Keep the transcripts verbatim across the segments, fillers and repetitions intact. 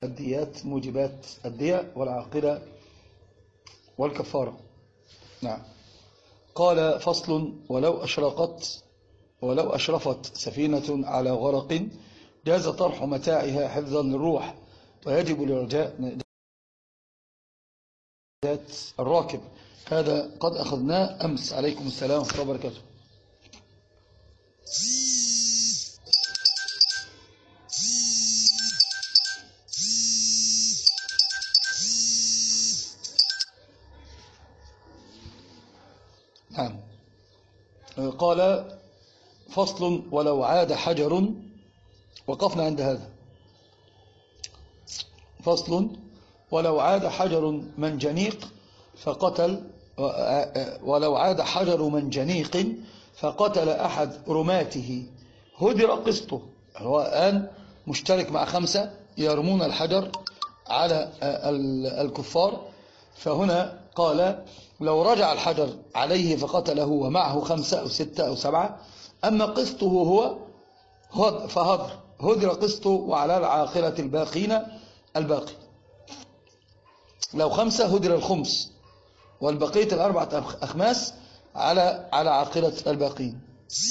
الديات، موجبات الدية والعاقلة والكفارة. نعم. قال فصل: ولو أشرقت ولو أشرفت سفينة على غرق جاز طرح متاعها حفظا للروح، ويجب لرجاء ذات الراكب. هذا قد أخذناه أمس. عليكم السلام ورحمة الله وبركاته. نعم. قال فصل: ولو عاد حجر. وقفنا عند هذا. فصل: ولو عاد حجر منجنيق فقتل ولو عاد حجر منجنيق فقتل أحد رماته هدر قسطه. هو الآن مشترك مع خمسة يرمون الحجر على الكفار، فهنا قال: لو رجع الحجر عليه فقتله ومعه خمسة أو ستة أو سبعة، أما قسطه هو فهدر هدر قسطه وعلى العاقلة الباقين الباقي. لو خمسة هدر الخمس، والبقية الأربعة أخماس على على عاقلة الباقين.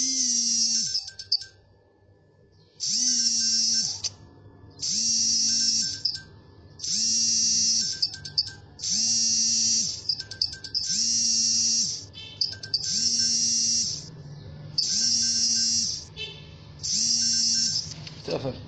تأفر.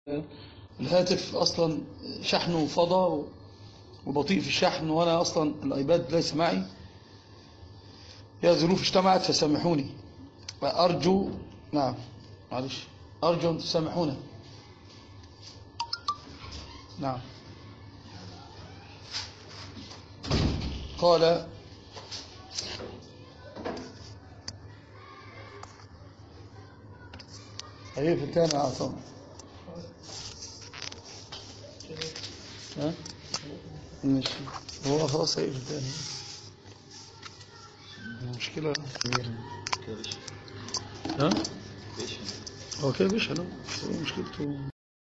الهاتف أصلا شحنه فضى وبطيء في الشحن، وأنا أصلا الآيباد ليس معي. يا ظروف اجتمعت فسامحوني، أرجو نعم معلش أرجو أن تسامحونا. نعم. قال أيه في الثاني عاصم ها ماشي، هو خلاص أيه في الثاني المشكلة كبيرة. ها هو كده بيشحن، هو مشكلته.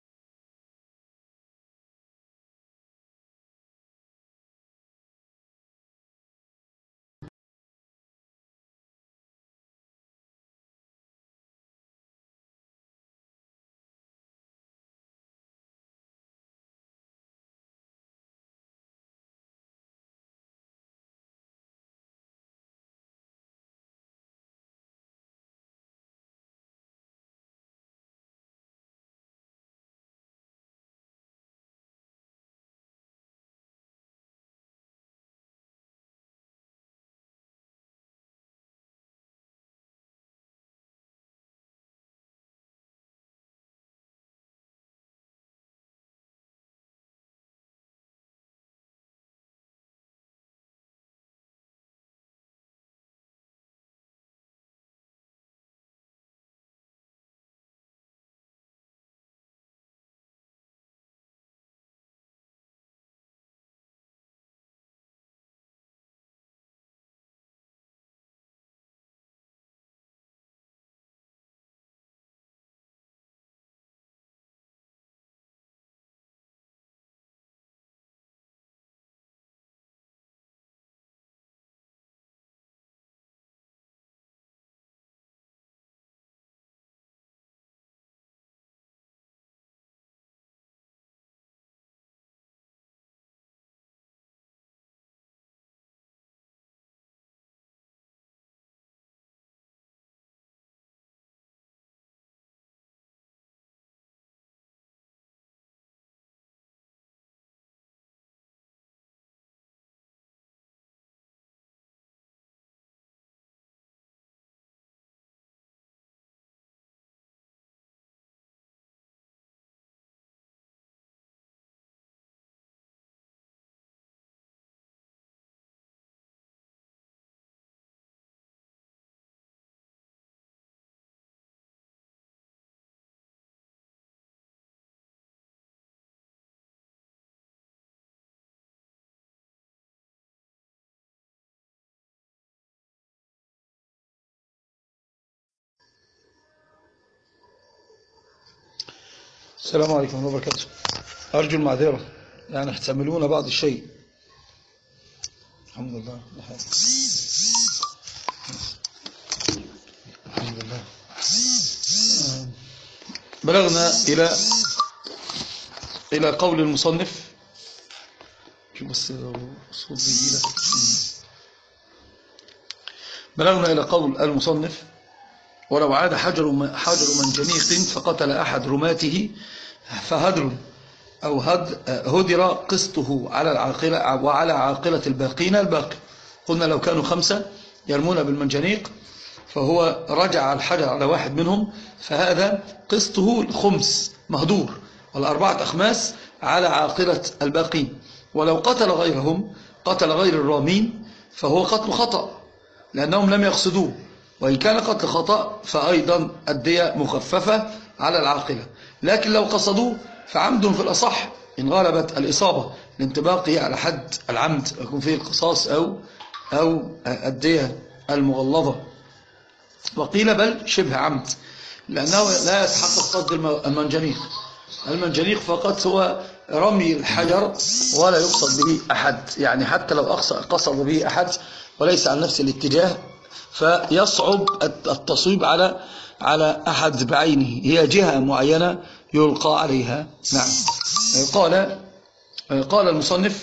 السلام عليكم ورحمة الله وبركاته. أرجو المعذرة، يعني احتملونا بعض الشيء. الحمد لله الحمد لله. بلغنا إلى إلى قول المصنف. شوف بس صوت بيجيلك. بلغنا إلى قول المصنف: ولو عاد حجر حجر منجنيق فقتل أحد رماته فهدر أو هد هدر قسطه على العاقلة وعلى عاقلة الباقين الباقي. قلنا لو كانوا خمسة يرمون بالمنجنيق فهو رجع الحجر على واحد منهم، فهذا قسطه الخمس مهدور، والأربعة أخماس على عاقلة الباقين. ولو قتل غيرهم، قتل غير الرامين، فهو قتل خطأ لأنهم لم يقصدوه، وإن كان قتل خطأ فأيضا الدية مخففة على العاقلة. لكن لو قصدوه فعمد في الأصح إن غلبت الإصابة لانطباقه على حد العمد يكون فيه القصاص أو أو الدية المغلظة. وقيل بل شبه عمد، لأنه لا يتحقق قصد المنجنيق. المنجنيق فقط هو رمي الحجر ولا يقصد به أحد، يعني حتى لو قصد به أحد وليس عن نفس الاتجاه فيصعب التصويب على على أحد بعينه، هي جهة معينة يلقى عليها. نعم. قال قال المصنف: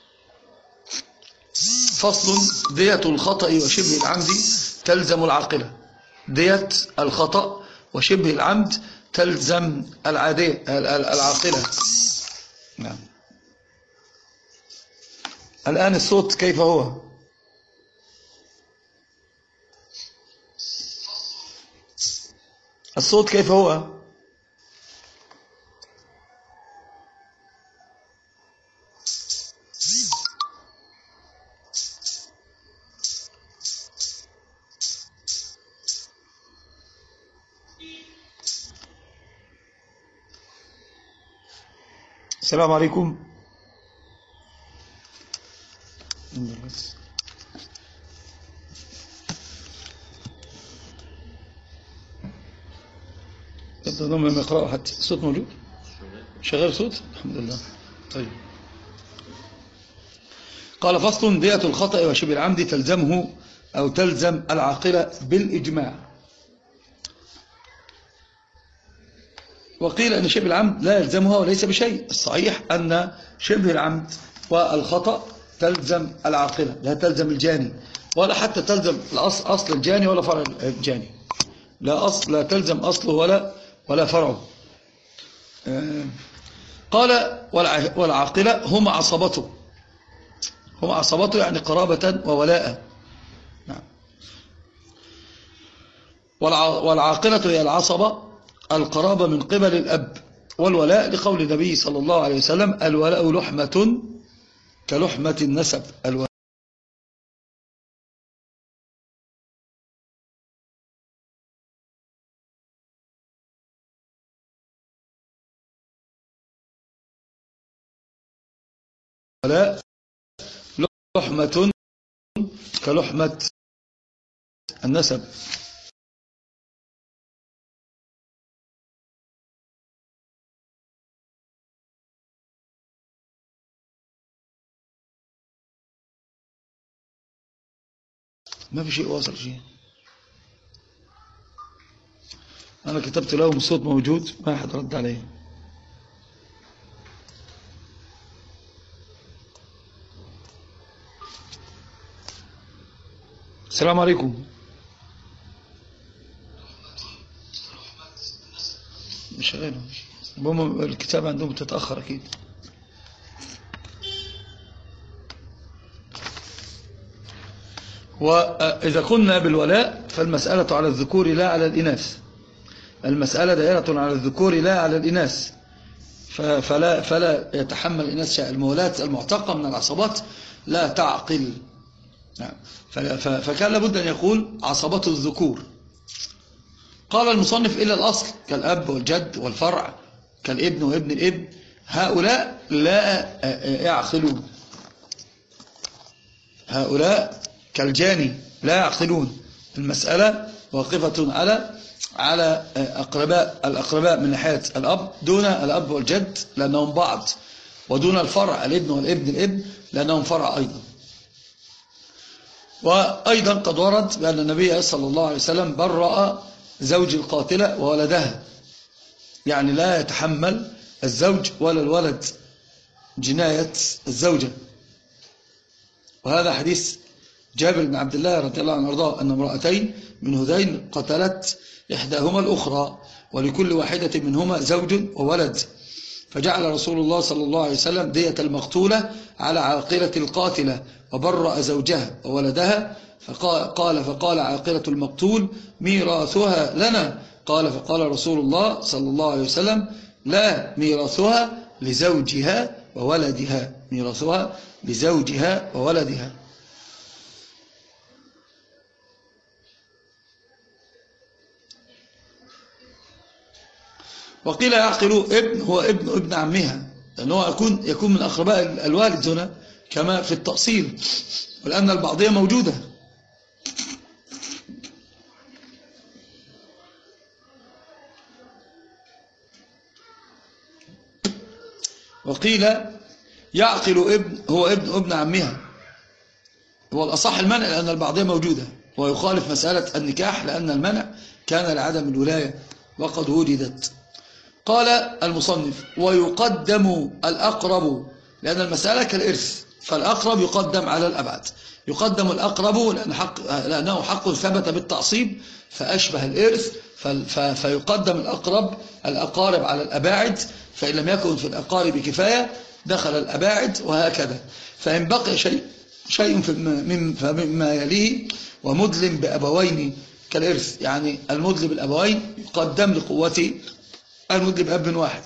فصل: دية الخطأ وشبه العمد تلزم العاقلة. دية الخطأ وشبه العمد تلزم العادية العاقلة. نعم. الآن الصوت كيف هو؟ الصوت كيف هو؟ السلام عليكم. يبدو أنهم يقرأوا حتى الصوت موجود شغال صوت الحمد لله. طيب قال فصل دية الخطأ وشبه العمد تلزمه أو تلزم العاقلة بالإجماع. وقيل أن شبه العمد لا يلزمها وليس بشيء. الصحيح أن شبه العمد والخطأ تلزم العاقلة لا تلزم الجاني، ولا حتى تلزم أصل الجاني ولا فرع الجاني. لا أصل لا تلزم أصله ولا ولا فرعه. قال والعاقلة هم عصبته، هم عصبته يعني قرابة وولاء. نعم. والعاقلة هي العصبة القرابة من قبل الأب، والولاء لقول النبي صلى الله عليه وسلم الولاء لحمة كلحمة النسب. الولاء لحمة كلحمة النسب. ما في شيء واصل شيء. أنا كتبت لهم الصوت موجود ما أحد رد عليه. السلام عليكم. مش شغال. المهم الكتاب عندهم تتأخر أكيد. وإذا قلنا بالولاء فالمسألة على الذكور لا على الإناث. المسألة دائرة على الذكور لا على الإناث. فلا, فلا يتحمل الإناث شيء. المولاة المعتقة من العصبات لا تعقل. فكان لابد أن يقول عصبات الذكور. قال المصنف إلا الأصل كالأب والجد والفرع كالابن وابن الابن هؤلاء لا يعقلون. هؤلاء كالجاني لا يعقلون. المسألة واقفة على على أقرباء الأقرباء من ناحية الأب دون الأب والجد لأنهم بعض، ودون الفرع الابن والابن الابن لأنهم فرع أيضا. وأيضا قد ورد بأن النبي صلى الله عليه وسلم برأ زوج القاتلة وولدها، يعني لا يتحمل الزوج ولا الولد جناية الزوجة. وهذا حديث جابر بن عبد الله رضي الله عنه وارضاه أن امرأتين من هذين قتلت إحداهما الأخرى ولكل واحدة منهما زوج وولد، فجعل رسول الله صلى الله عليه وسلم دية المقتولة على عاقلة القاتلة وبرأ زوجها وولدها. فقال فقال عاقلة المقتول ميراثها لنا. قال فقال رسول الله صلى الله عليه وسلم لا، ميراثها لزوجها وولدها، ميراثها لزوجها وولدها. وقيل يعقل ابن هو ابن ابن عمها، لأنه يكون يكون من أقرباء الوالد هنا كما في التأصيل، ولأن البعضية موجودة. وقيل يعقل ابن هو ابن ابن عمها، هو الأصح المنع لأن البعضية موجودة، ويخالف مسألة النكاح لأن المنع كان لعدم الولاية وقد وجدت. قال المصنف ويقدم الأقرب، لأن المسألة كالإرث فالأقرب يقدم على الأبعد. يقدم الأقرب لأن حق لأنه حق ثبت بالتعصيب فأشبه الإرث فيقدم الأقرب الأقارب على الأباعد، فإن لم يكن في الأقارب كفاية دخل الأباعد، وهكذا. فإن بقي شيء شيء فمما يليه ومدلم بأبوين كالإرث، يعني المدلم بالأبوين يقدم لقوة المدلم بأب واحد.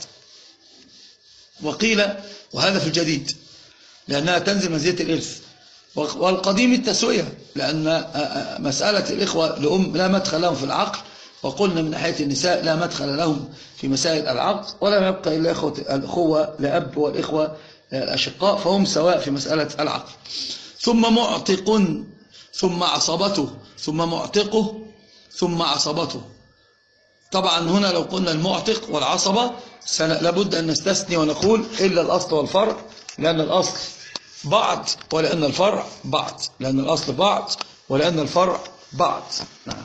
وقيل وهذا في الجديد لأنها تنزل منزلة الإرث، والقديم التسوية، لأن مسألة الإخوة لأم لا مدخل لهم في العقل، وقلنا من ناحية النساء لا مدخل لهم في مسائل العقل، ولا يبقى إلا الأخوة لأب والإخوة الأشقاء، فهم سواء في مسألة العقل. ثم معتق ثم عصبته ثم معتقه ثم عصبته. طبعا هنا لو قلنا المعتق والعصبة لابد أن نستثني ونقول إلا الأصل والفرع، لأن الأصل بعض ولأن الفرع بعض، لأن الأصل بعض ولأن الفرع بعض. نعم.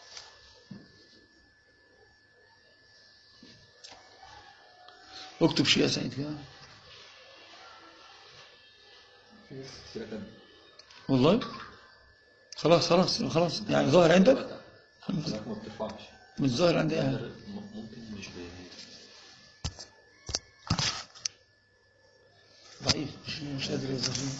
اكتب شيء يا سيد كده. والله خلاص خلاص خلاص يعني ظاهر عندك؟ مش ظاهر عندي ايه؟ ممكن مش ضعيف، مش قادر يظهر.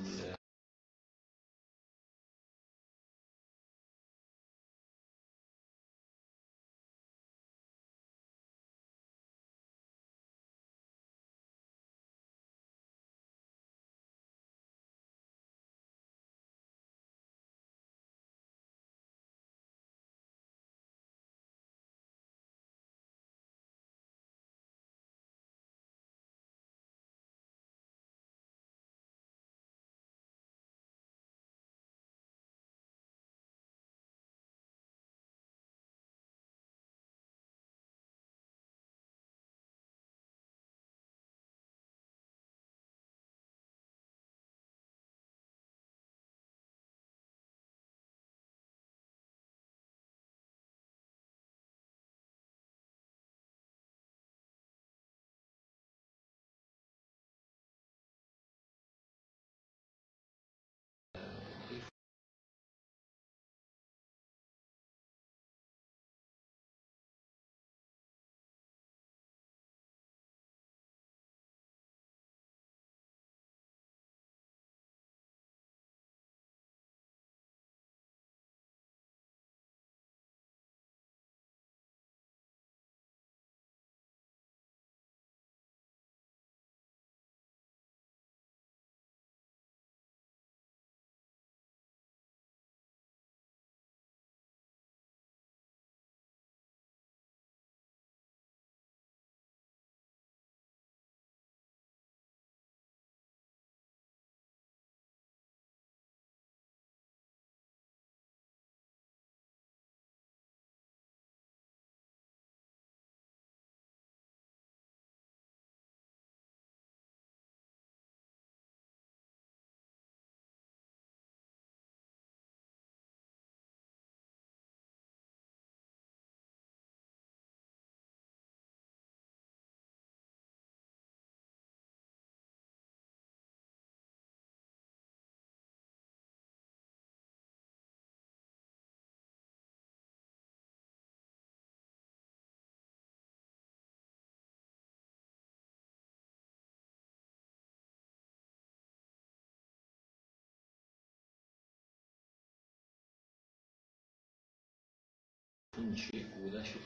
شيء ولا شيء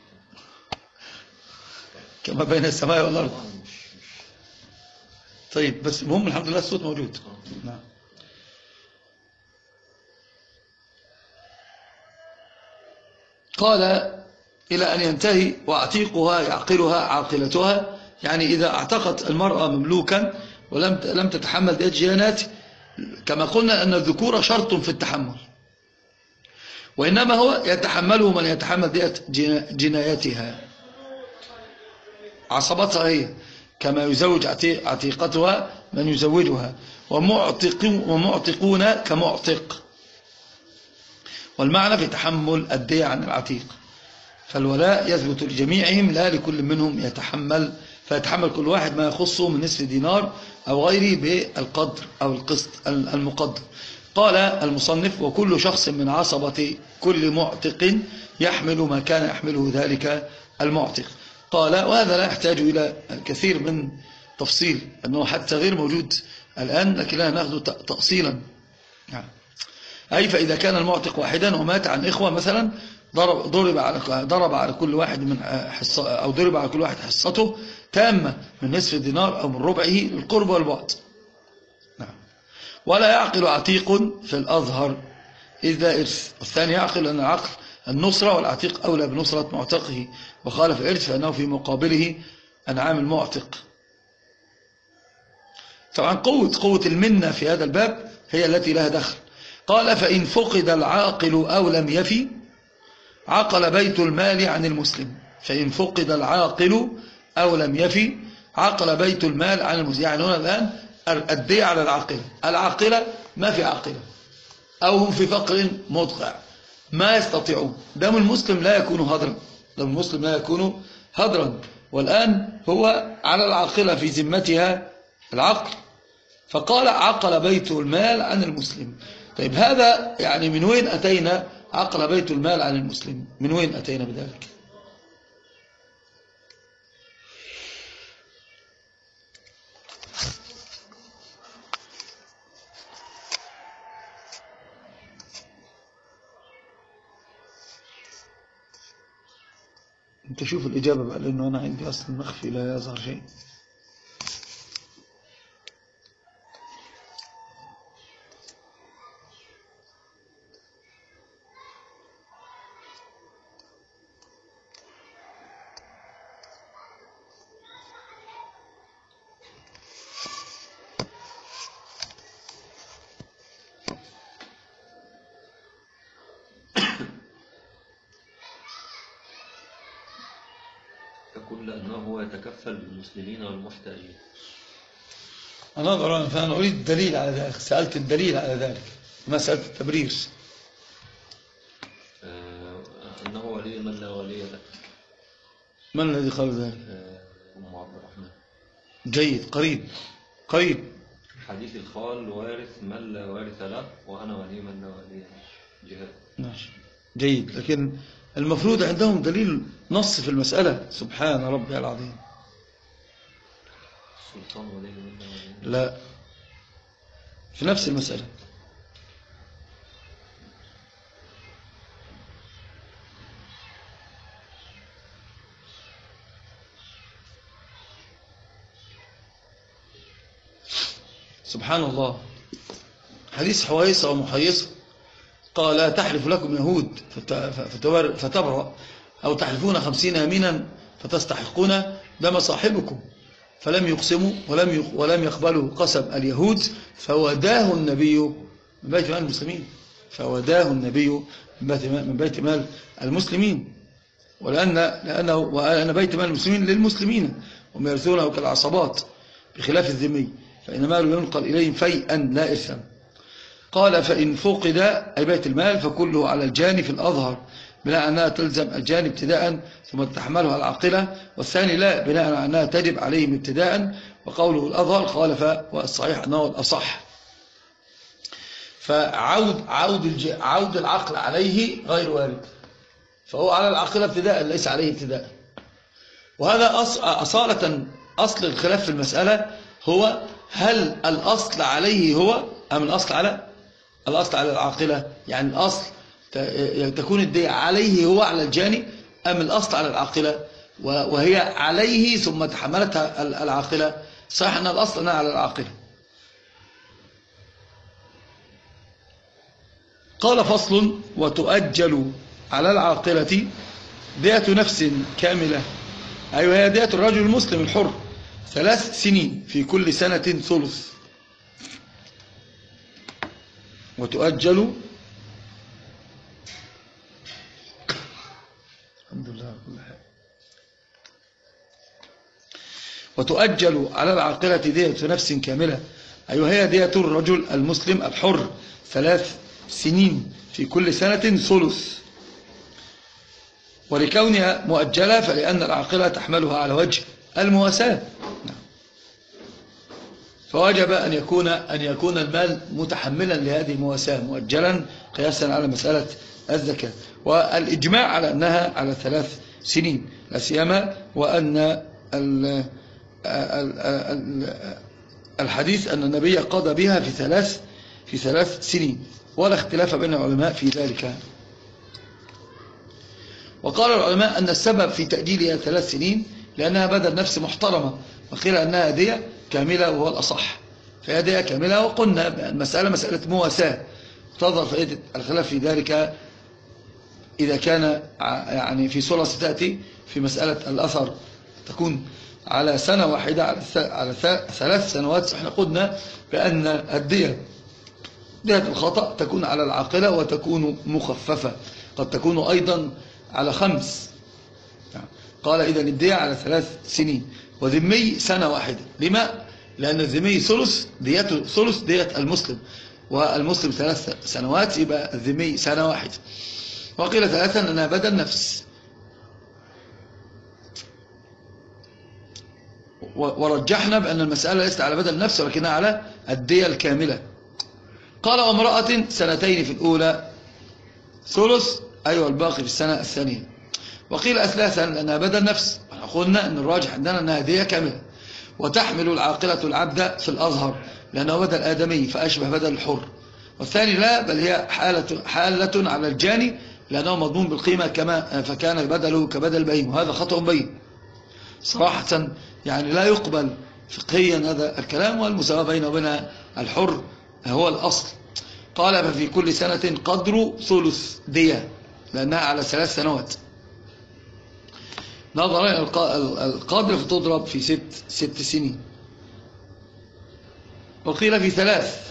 كما بين السماء والأرض. طيب بس المهم الحمد لله الصوت موجود. نعم. قال إلى أن ينتهي وأعتيقها يعقلها عاقلتها، يعني إذا اعتقت المرأة مملوكا ولم لم تتحمل ديت جيانات، كما قلنا أن الذكورة شرط في التحمل، وإنما هو يتحمله من يتحمل ديت جنايتها عصبتها هي، كما يزوج عتيقتها من يزوجها، ومعتقون كمعتق، والمعنى في تحمل الدية عن العتيق. فالولاء يثبت لجميعهم لا لكل منهم يتحمل، فيتحمل كل واحد ما يخصه من نصف دينار أو غيره بالقدر أو القسط المقدر. قال المصنف: وكل شخص من عصبة كل معتق يحمل ما كان يحمله ذلك المعتق. قال وهذا لا يحتاج إلى كثير من تفصيل، أنه حتى غير موجود الآن، لكن لا نأخذ تأصيلا. أي فإذا كان المعتق واحدا ومات عن إخوة مثلا، ضرب ضرب على ضرب على كل واحد من حصة، أو ضرب على كل واحد حصته تامة من نصف دينار أو من ربعه للقرب والبعد. نعم. ولا يعقل عتيق في الأظهر إذ لا إرث. الثاني يعقل أن العقل النصرة، والعتيق أولى بنصرة معتقه، وخالف الإرث فإنه في مقابله أنعام المعتق. طبعا قوة قوة المنة في هذا الباب هي التي لها دخل. قال فإن فقد العاقل أو لم يفي عقل بيت المال عن المسلم. فإن فقد العاقل أو لم يفي عقل بيت المال عن المسلم. يعني هنا الآن الدية على العاقلة، العاقلة ما في عاقلة أو هم في فقر مدقع ما يستطيعون، دم المسلم لا يكون هدرا، دم المسلم لا يكون هدرا، والآن هو على العاقلة في ذمتها العقل، فقال عقل بيت المال عن المسلم. طيب هذا يعني من وين أتينا عقل بيت المال عن المسلم؟ من وين أتينا بذلك؟ انت شوف الإجابة بقى، لأنه أنا عندي أصلا مخفي لا يظهر شيء. تقول لأنه هو يتكفل بالمسلمين والمحتاجين. أنا فأنا أريد الدليل على ذلك، سألت الدليل على ذلك، ما سألت التبرير. آه أنه ولي من لا ولي له. من الذي قال ذلك؟ آه أم عبد الرحمن. جيد، قريب قريب. حديث الخال وارث من لا وارث له، وأنا ولي من لا ولي له. جهاد. ماشي جيد، لكن المفروض عندهم دليل نص في المسألة. سبحان ربي العظيم. السلطان ولي من لا ولي له. لا، في نفس المسألة. سبحان الله. حديث حويصة ومحيصة قال لا تحلف لكم يهود فتبرأ، أو تحلفون خمسين يمينا فتستحقون دم صاحبكم، فلم يقسموا ولم ولم يقبلوا قسم اليهود، فوداه النبي من بيت مال المسلمين، فوداه النبي من بيت مال المسلمين، ولأن لأنه وأن بيت مال المسلمين للمسلمين هم يرثونه كالعصبات بخلاف الذمي، فإن ماله ينقل إليهم فيئا لا إرثا. قال فإن فقد أي بيت المال فكله على الجاني في الأظهر، بناء أنها تلزم الجاني ابتداء ثم تحملها العاقلة، والثاني لا، بناء على أنها تجب عليهم ابتداء، وقوله الأظهر خالف، والصحيح أنه الأصح. فعود عود عود العقل عليه غير وارد، فهو على العاقلة ابتداء ليس عليه ابتداء. وهذا أصالة أصل الخلاف في المسألة هو هل الأصل عليه هو أم الأصل على الأصل على العاقلة، يعني الأصل تكون الدية عليه هو على الجاني، أم الأصل على العاقلة وهي عليه ثم تحملتها العاقلة. صحيح أن الأصل أنها على العاقلة. قال فصل وتؤجل على العاقلة دية نفس كاملة، أيوة هي دية الرجل المسلم الحر ثلاث سنين في كل سنة ثلث. وتؤجل الحمد لله كل حاجة. وتؤجل على العاقلة دية نفس كاملة، أيوة هي دية الرجل المسلم الحر ثلاث سنين في كل سنة ثلث. ولكونها مؤجلة فلأن العاقلة تحملها على وجه المواساة، فوجب أن يكون أن يكون المال متحملا لهذه المواساة مؤجلا قياسا على مسألة الزكاة. والإجماع على أنها على ثلاث سنين، لا سيما وأن الحديث أن النبي قضى بها في ثلاث في ثلاث سنين، ولا اختلاف بين العلماء في ذلك. وقال العلماء أن السبب في تأجيلها ثلاث سنين لأنها بدل نفس محترمة، وقيل أنها هدية كاملة وهو الأصح، فهدية كاملة. وقلنا المسألة مسألة مواساة، تظهر فائدة الخلاف في ذلك إذا كان يعني في صورة ستأتي في مسألة الأثر تكون على سنة واحدة على ثلاث سنوات. احنا قلنا بأن الدية دية الخطأ تكون على العاقلة وتكون مخففة، قد تكون أيضا على خمس. قال إذا الدية على ثلاث سنين وذمي سنة واحدة. لما؟ لأن الذمي ثلث ديته ثلث دية المسلم، والمسلم ثلاث سنوات، يبقى الذمي سنة واحدة. وقيل ثلاثا أنها بدل نفس. ورجحنا بأن المسألة ليست على بدل نفس ولكنها على الدية الكاملة. قال وامرأة سنتين في الأولى ثلث، أيوة الباقي في السنة الثانية. وقيل أثلاثا لأنها بدل نفس. قلنا أن الراجح عندنا أنها دية كاملة. وتحمل العاقلة العبد في الأظهر لأنه بدل آدمي فأشبه بدل الحر. والثاني لا، بل هي حالة, حالة على الجاني لأنه مضمون بالقيمة كما فكان بدله كبدل بهيم، وهذا خطأ بين صراحة، يعني لا يقبل فقهيا هذا الكلام. والمساواة بينه وبين الحر هو الأصل. قال ففي كل سنة قدر ثلث دية لأنها على ثلاث سنوات. نظرا القدر فتضرب في ست, ست سنين. وقيل في ثلاث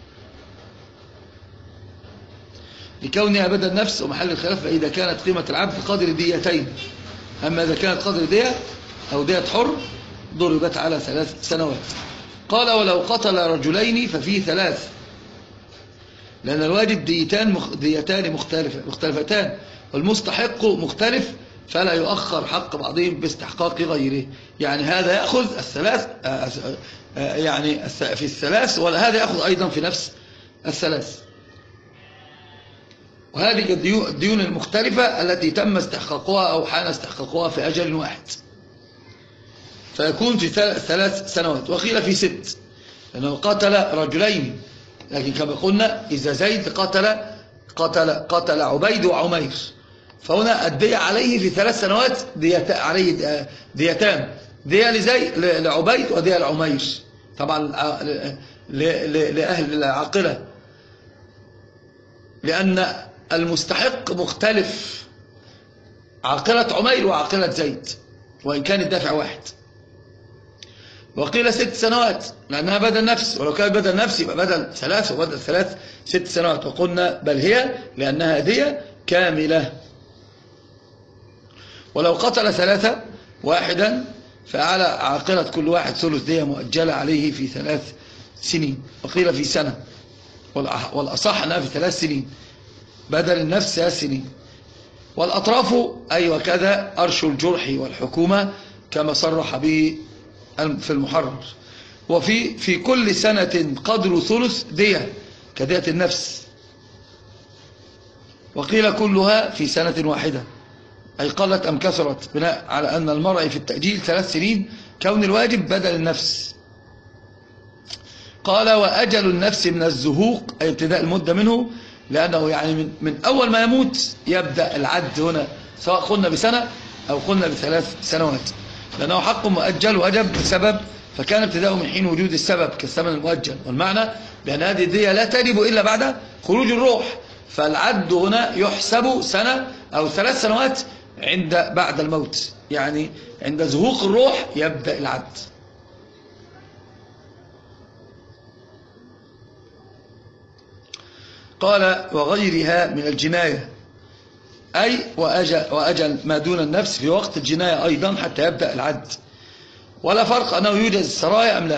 لكونها بدل نفس ومحل الخلاف، فإذا كانت قيمة العبد قدر ديتين. أما إذا كانت قدر دية أو دية حر ضربت على ثلاث سنوات. قال ولو قتل رجلين ففي ثلاث، لأن الواجب ديتان مخ... ديتان مختلفة مختلفتان والمستحق مختلف، فلا يؤخر حق بعضهم باستحقاق غيره. يعني هذا يأخذ الثلاث يعني في الثلاث، ولا هذا يأخذ أيضا في نفس الثلاث. وهذه الديون المختلفة التي تم استحقاقها أو حان استحقاقها في أجل واحد، فيكون في ثلاث سنوات. وقيل في ست لأنه قتل رجلين، لكن كما قلنا إذا زيد قتل قتل قتل عبيد وعمير، فهنا الدية عليه في ثلاث سنوات ديت عليه ديتان، دية لزيد لعبيد ودية لعمير، طبعا لأهل العاقلة، لأن المستحق مختلف، عاقلة عمير وعاقلة زيد، وإن كان الدافع واحد. وقيل ست سنوات لأنها بدل نفس، ولو كان بدل نفس يبقى بدل ثلاث وبدل ثلاث ست سنوات. وقلنا بل هي لأنها دية كاملة. ولو قتل ثلاثة واحدا فعلى عاقلة كل واحد ثلث دية مؤجلة عليه في ثلاث سنين. وقيل في سنة، والأصح أنها في ثلاث سنين بدل النفس ثلاث سنين. والأطراف أي وكذا أرش الجرح والحكومة كما صرح به في المحرر. وفي في كل سنة قدر ثلث دية كدية النفس. وقيل كلها في سنة واحدة، أي قلت أم كثرت، بناء على أن المرء في التأجيل ثلاث سنين كون الواجب بدل النفس. قال وأجل النفس من الزهوق أي ابتداء المدة منه، لأنه يعني من, من أول ما يموت يبدأ العد هنا، سواء قلنا بسنة أو قلنا بثلاث سنوات، لأنه حق مؤجل وجب بسبب، فكان ابتداءه من حين وجود السبب كالثمن المؤجل. والمعنى بأن هذه الدية لا تجب إلا بعد خروج الروح، فالعد هنا يحسب سنة أو ثلاث سنوات عند بعد الموت، يعني عند زهوق الروح يبدأ العد. قال وغيرها من الجناية، أي وأجل, وأجل ما دون النفس في وقت الجناية أيضا حتى يبدأ العد. ولا فرق أنه يوجد السرايا أم لا.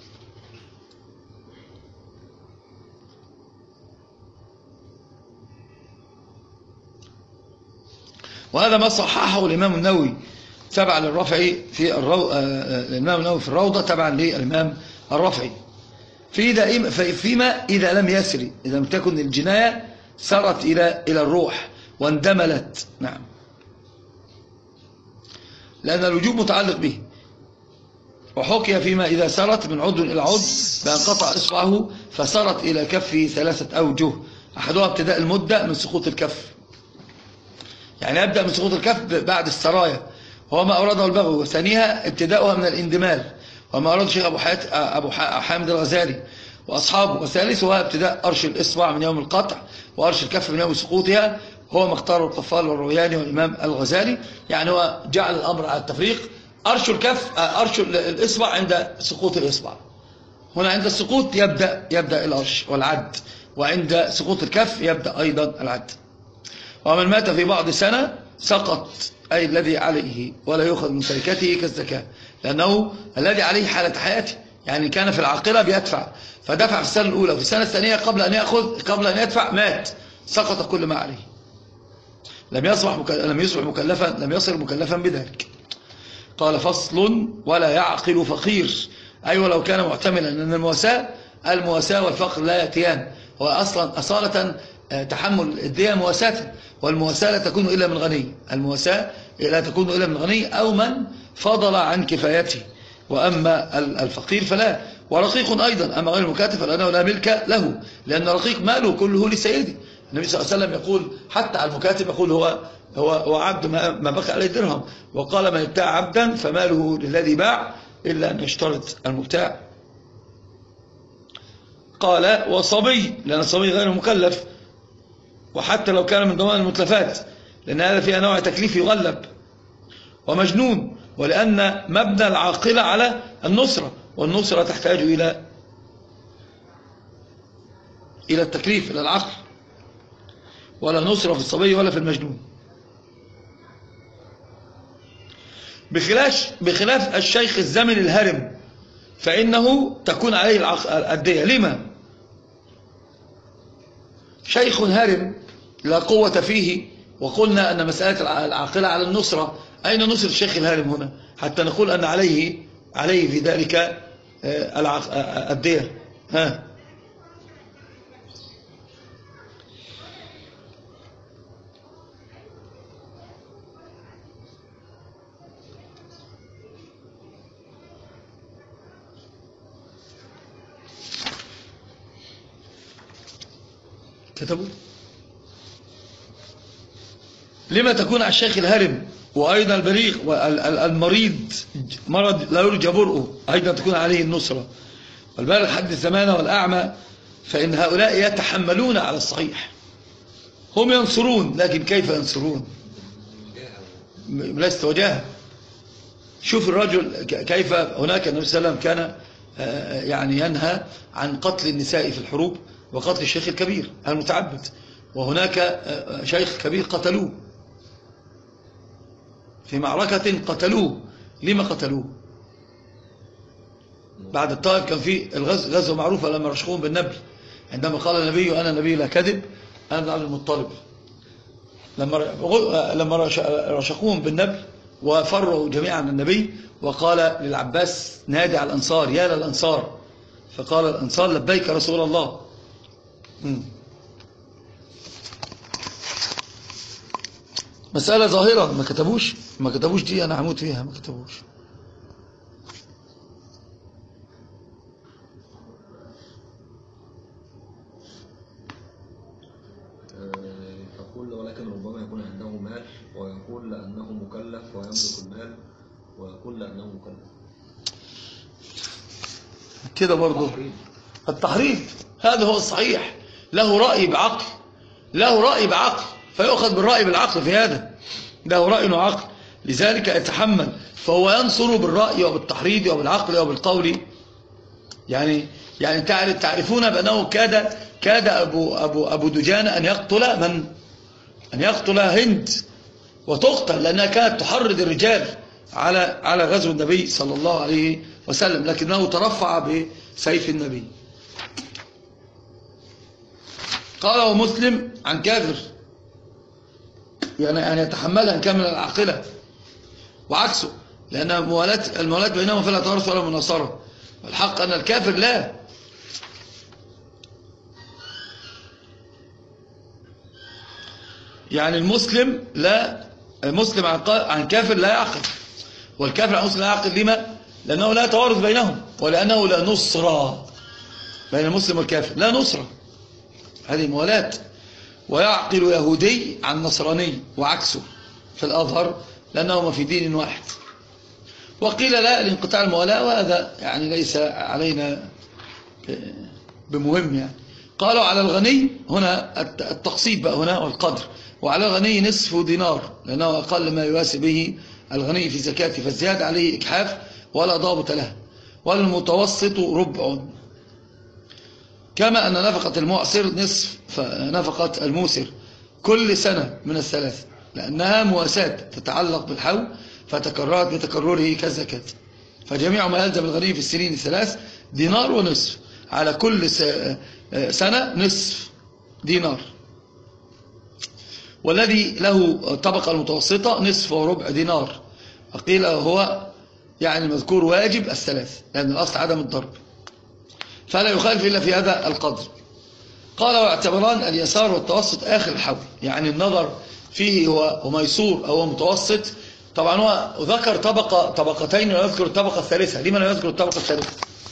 وهذا ما صححه الإمام النووي تبع للرافعي في الرو... الإمام النووي في الروضة تبعا للإمام الرافعي في فيما إذا لم يسري، إذا لم تكن الجناية سرت إلى إلى الروح واندملت. نعم، لأن الوجوب متعلق به. وحكي فيما إذا سرت من عضو إلى عضو بأن قطع إصبعه فسرت إلى كفه ثلاثة أوجه، أحدها ابتداء المدة من سقوط الكف، يعني يبدأ من سقوط الكف بعد السرايا وهو ما أوراده البغوي، وثانيها ابتداؤها من الاندمال وما أراده الشيخ أبو, أبو حامد الغزالي وأصحابه، وثالثها ابتداء أرش الإصبع من يوم القطع وأرش الكف من يوم سقوطها، هو ما اختاره القفال والروياني والإمام الغزالي. يعني هو جعل الأمر على التفريق، أرش الكف أرش الإصبع عند سقوط الإصبع، هنا عند السقوط يبدأ يبدأ الأرش والعد، وعند سقوط الكف يبدأ أيضا العد. ومن مات في بعض سنة سقط، أي الذي عليه ولا يؤخذ من تركته كالزكاة، لأنه الذي عليه حالة حياته، يعني كان في العاقلة بيدفع فدفع في السنة الأولى، وفي السنة الثانية قبل أن يأخذ قبل أن يدفع مات، سقط كل ما عليه، لم يصبح لم يصبح مكلفا لم يصير مكلفا بذلك. قال فصل ولا يعقل فقير، أي ولو كان معتملا أن المواساة المواساة والفقر لا يأتيان، هو أصلا أصالة تحمل الدية مواساة، والمواساة لا تكون إلا من غني، المواساة لا تكون إلا من غني أو من فضل عن كفايته، وأما الفقير فلا. ورقيق أيضا، أما غير المكاتب فلأنه لا ملك له، لأن الرقيق ماله كله لسيده. النبي صلى الله عليه وسلم يقول حتى على المكاتب، يقول هو هو هو عبد ما بقي عليه درهم، وقال من ابتاع عبدا فماله للذي باع إلا أن يشترط المبتاع. قال وصبي، لأن الصبي غير مكلف، وحتى لو كان من ضمان المتلفات لأن هذا فيها نوع تكليف يغلب. ومجنون، ولأن مبنى العاقلة على النصرة، والنصرة تحتاج إلى إلى التكليف، إلى العقل، ولا نصرة في الصبي ولا في المجنون، بخلاف بخلاف الشيخ الزمن الهرم، فإنه تكون عليه الدية. لما؟ شيخ هرم لا قوة فيه، وقلنا أن مسألة العاقلة على النصرة، أين نصر الشيخ الهرم هنا حتى نقول أن عليه عليه في ذلك الدية؟ ها، كتبوا لما تكون على الشيخ الهرم، وأيضا البليغ والمريض مرض لا يرجى برؤه أيضا تكون عليه النصرة، والبالغ حد الزمانة والأعمى، فإن هؤلاء يتحملون على الصحيح، هم ينصرون، لكن كيف ينصرون؟ لست وجاهة. شوف الرجل كيف هناك النبي صلى الله عليه وسلم كان يعني ينهى عن قتل النساء في الحروب وقتل الشيخ الكبير المتعبد، وهناك شيخ كبير قتلوه في معركة، قتلوه. لما قتلوه؟ بعد الطائف كان في الغزو غزوة معروفة لما رشقوهم بالنبل، عندما قال النبي أنا نبي لا كذب أنا بن عبد المطلب، لما لما رشقوهم بالنبل وفروا جميعا عن النبي، وقال للعباس نادي على الأنصار يا للأنصار، فقال الأنصار لبيك رسول الله. م. مسألة ظاهرة، ما كتبوش ما كتبوش دي أنا هموت فيها، ما كتبوش. يقول ولكن ربما يكون عنده مال، ويقول لأنه مكلف ويملك المال، ويقول لأنه مكلف كده برضو التحريف. هذا هو الصحيح، له رأي بعقل، له رأي بعقل، فيؤخذ بالرأي بالعقل في هذا، له رأي وعقل، لذلك يتحمل، فهو ينصر بالرأي وبالتحريض وبالعقل وبالقول. يعني يعني تعرفون بأنه كاد كاد أبو أبو أبو دجانة أن يقتل من أن يقتل هند وتقتل، لأنها كانت تحرض الرجال على على غزو النبي صلى الله عليه وسلم، لكنه ترفع بسيف النبي. قاله مسلم عن كافر، يعني أن يتحملها كامل العاقلة، وعكسه، لأن الموالات الموالات بينهم فلا تورث ولا مناصرة، والحق أن الكافر لا. يعني المسلم لا المسلم عن كافر لا يعقل، والكافر عن مسلم لا يعقل. لما؟ لأنه لا توارث بينهم، ولأنه لا نصرة بين المسلم والكافر، لا نصرة، هذه موالاة. ويعقل يهودي عن نصراني وعكسه في الأظهر، لأنهما في دين واحد. وقيل لا لانقطاع الموالاة، وهذا يعني ليس علينا بمهم يعني. قالوا على الغني هنا التقسيط بقى هنا والقدر، وعلى الغني نصف دينار لأنه أقل ما يواسي به الغني في زكاته، فالزيادة عليه إجحاف ولا ضابط له. والمتوسط ربع، كما أن نفقة المعسر نصف نفقة الموسر كل سنة من الثلاث، لأنها مواساة تتعلق بالحول فتكررت بتكرره كالزكاة. فجميع ما يلزم الغني في السنين الثلاث دينار ونصف، على كل سنة نصف دينار. والذي له طبقة المتوسطة نصف وربع دينار. وقيل هو يعني المذكور واجب الثلاث، لأن الأصل عدم الضرب، فلا يخالف إلا في هذا القدر. قال واعتبران اليسار والتوسط آخر الحول، يعني النظر فيه هو ميسور أو متوسط. طبعا هو ذكر طبقة طبقتين ولا يذكر الطبقة الثالثة، لما لا يذكر الطبقة الثالثة؟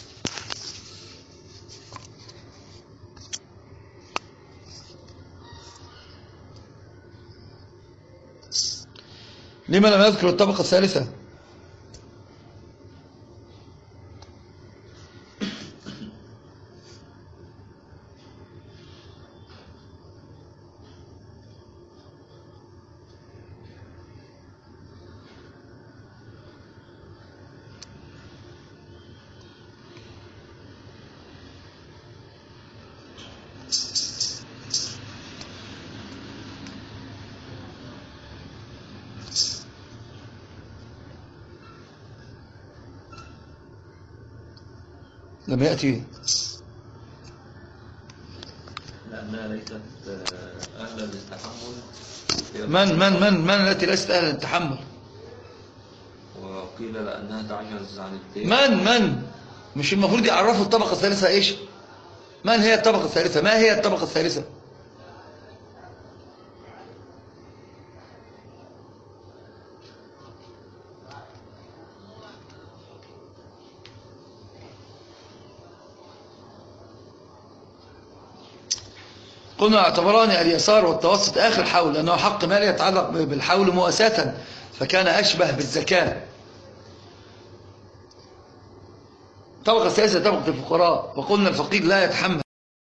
لما لم يذكر الطبقة الثالثة؟ لم يأتي لأنها ليست أهلا للتحمل. من من من من التي ليست أهلا للتحمل؟ وقيل لأنها تعجز عن الدين. من من مش المفروض يعرفوا الطبقة الثالثة إيش؟ من هي الطبقة الثالثة؟ ما هي الطبقة الثالثة؟ قلنا اعتبران اليسار والتوسط آخر حول، لأنه حق مالي يتعلق بالحول مؤسسة، فكان أشبه بالزكاة. طبقة الثالثة طبقة الفقراء، وقلنا الفقير لا يتحمل.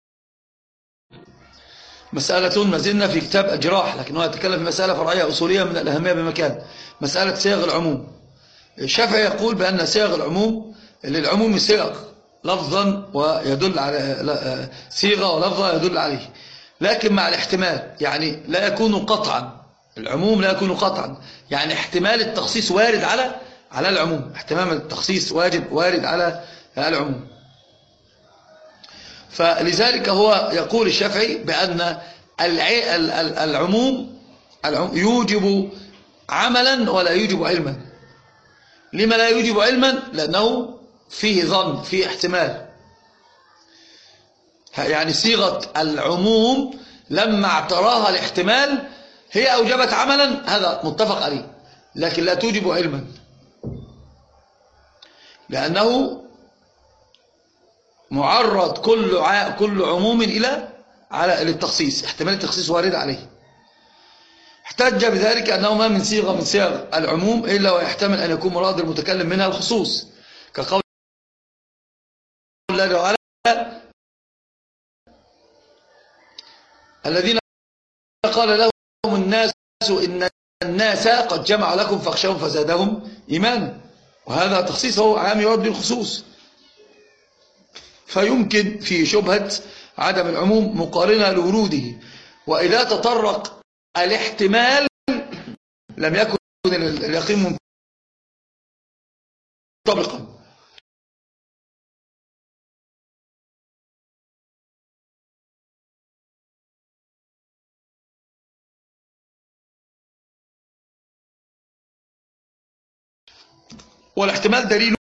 مسألة ما زلنا في كتاب أجراح، لكنه يتكلم في مسألة فرعية أصولية من الأهمية بمكان، مسألة صيغ العموم. الشافعي يقول بأن صيغ العموم للعموم صيغ لفظا ويدل على صيغة ولفظا يدل عليه، لكن مع الاحتمال، يعني لا يكون قطعا. العموم لا يكون قطعا، يعني احتمال التخصيص وارد على على العموم، احتمال التخصيص واجب وارد على العموم. فلذلك هو يقول الشافعي بأن العموم يوجب عملا ولا يوجب علما. لما لا يوجب علما؟ لأنه فيه ظن، فيه احتمال. يعني صيغة العموم لما اعتراها الاحتمال هي أوجبت عملا، هذا متفق عليه، لكن لا توجب علما، لأنه معرض كل كل عموم إلى على التخصيص، احتمال التخصيص وارد عليه. احتج بذلك أنه ما من صيغة من صيغ العموم إلا ويحتمل أن يكون مراد المتكلم منها الخصوص، كقول الله تعالى الذين قال لهم الناس إن الناس قد جمع لكم فاخشوهم فزادهم إيمانا، وهذا تخصيص هو عام يراد بالخصوص. فيمكن في شبهة عدم العموم مقارنة لوروده، وإذا تطرق الاحتمال لم يكن اليقين منطبقا. والاحتمال دليل